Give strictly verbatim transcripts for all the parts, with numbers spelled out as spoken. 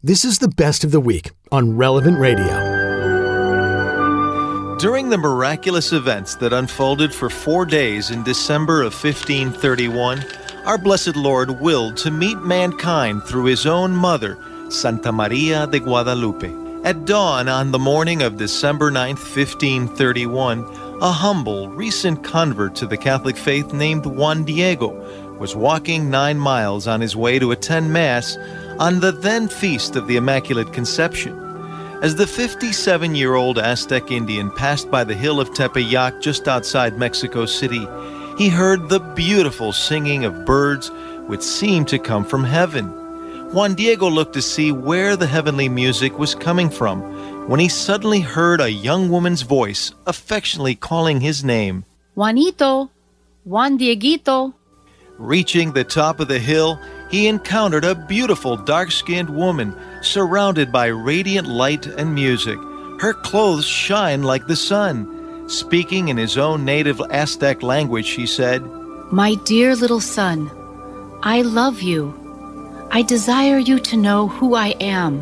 This is the best of the week on Relevant Radio. During the miraculous events that unfolded for four days in December of fifteen thirty-one, our blessed Lord willed to meet mankind through his own mother, Santa Maria de Guadalupe. At dawn on the morning of December ninth, fifteen thirty-one, a humble, recent convert to the Catholic faith named Juan Diego was walking nine miles on his way to attend Mass on the then Feast of the Immaculate Conception. As the fifty-seven-year-old Aztec Indian passed by the hill of Tepeyac just outside Mexico City, he heard the beautiful singing of birds which seemed to come from heaven. Juan Diego looked to see where the heavenly music was coming from when he suddenly heard a young woman's voice affectionately calling his name. Juanito, Juan Dieguito. Reaching the top of the hill, he encountered a beautiful dark-skinned woman surrounded by radiant light and music. Her clothes shine like the sun. Speaking in his own native Aztec language, she said, My dear little son, I love you. I desire you to know who I am.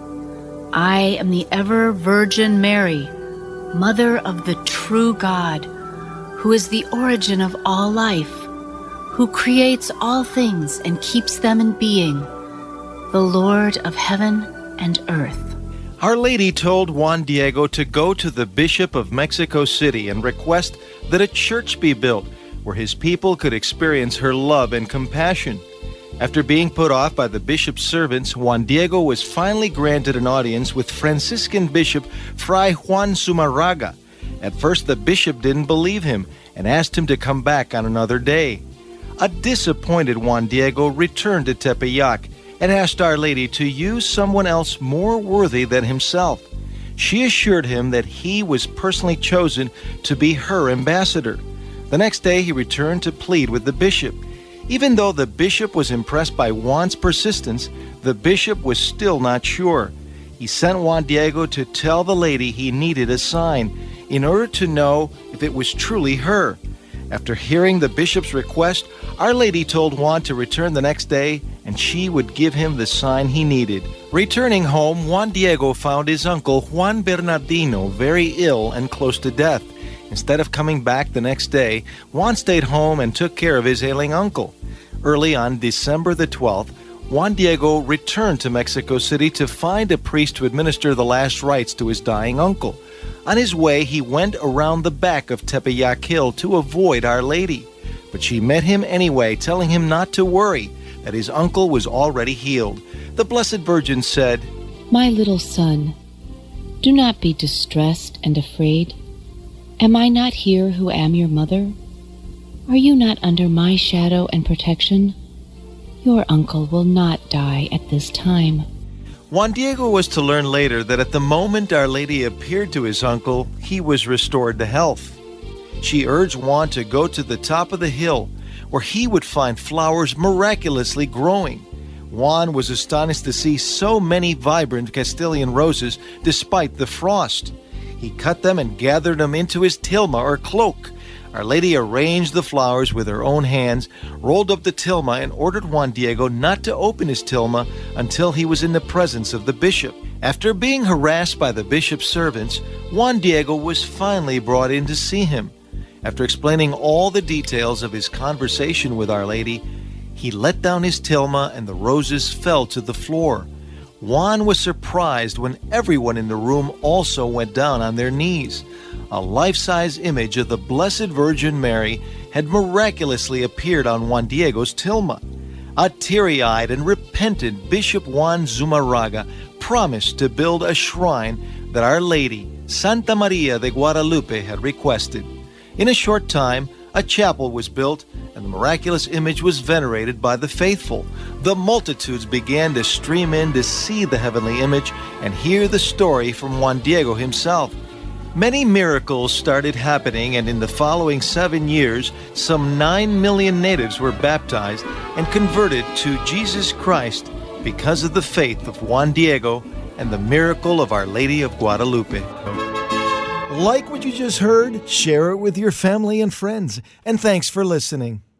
I am the ever-Virgin Mary, Mother of the true God, who is the origin of all life, who creates all things and keeps them in being, the Lord of heaven and earth. Our Lady told Juan Diego to go to the Bishop of Mexico City and request that a church be built where his people could experience her love and compassion. After being put off by the bishop's servants, Juan Diego was finally granted an audience with Franciscan Bishop Fray Juan Zumarraga. At first, the bishop didn't believe him and asked him to come back on another day. A disappointed Juan Diego returned to Tepeyac and asked Our Lady to use someone else more worthy than himself. She assured him that he was personally chosen to be her ambassador. The next day, he returned to plead with the bishop. Even though the bishop was impressed by Juan's persistence, the bishop was still not sure. He sent Juan Diego to tell the lady he needed a sign in order to know if it was truly her. After hearing the bishop's request, Our Lady told Juan to return the next day and she would give him the sign he needed. Returning home, Juan Diego found his uncle Juan Bernardino very ill and close to death. Instead of coming back the next day, Juan stayed home and took care of his ailing uncle. Early on December the twelfth, Juan Diego returned to Mexico City to find a priest to administer the last rites to his dying uncle. On his way, he went around the back of Tepeyac Hill to avoid Our Lady. But she met him anyway, telling him not to worry, that his uncle was already healed. The Blessed Virgin said, My little son, do not be distressed and afraid. Am I not here who am your mother? Are you not under my shadow and protection? Your uncle will not die at this time. Juan Diego was to learn later that at the moment Our Lady appeared to his uncle, he was restored to health. She urged Juan to go to the top of the hill, where he would find flowers miraculously growing. Juan was astonished to see so many vibrant Castilian roses despite the frost. He cut them and gathered them into his tilma or cloak. Our Lady arranged the flowers with her own hands, rolled up the tilma, and ordered Juan Diego not to open his tilma until he was in the presence of the bishop. After being harassed by the bishop's servants, Juan Diego was finally brought in to see him. After explaining all the details of his conversation with Our Lady, he let down his tilma and the roses fell to the floor. Juan was surprised when everyone in the room also went down on their knees. A life-size image of the Blessed Virgin Mary had miraculously appeared on Juan Diego's tilma. A teary-eyed and repentant Bishop Juan Zumarraga promised to build a shrine that Our Lady, Santa Maria de Guadalupe, had requested. In a short time, a chapel was built, and the miraculous image was venerated by the faithful. The multitudes began to stream in to see the heavenly image and hear the story from Juan Diego himself. Many miracles started happening, and in the following seven years, some nine million natives were baptized and converted to Jesus Christ because of the faith of Juan Diego and the miracle of Our Lady of Guadalupe. Like what you just heard? Share it with your family and friends. And thanks for listening.